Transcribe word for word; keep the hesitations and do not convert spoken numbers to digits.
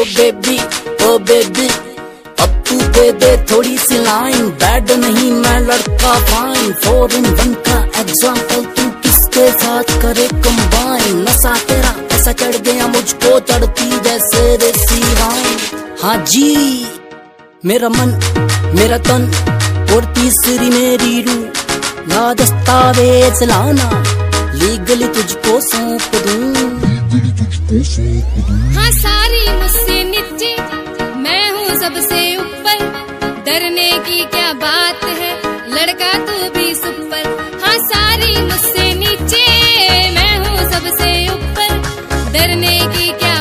ओ baby ओ baby अब तू दे दे थोड़ी सी लाइन, बैड नहीं मैं लड़का फाइन, फोर इन वन का एग्जाम्पल तू किसके साथ करे कंबाइन, नशा तेरा ऐसा चढ़ गया मुझको चढ़ती जैसे देसी वाइन। हाँ जी मेरा मन मेरा तन और तीसरी मेरी रूह, ना दस्तावेज लाना लीगली तुझको सौंप दूं। हाँ सारी मुझसे नीचे मैं हूँ सबसे ऊपर, डरने की क्या बात है लड़का तू भी सुपर। हाँ सारी मुझसे नीचे मैं हूँ सबसे ऊपर, डरने की क्या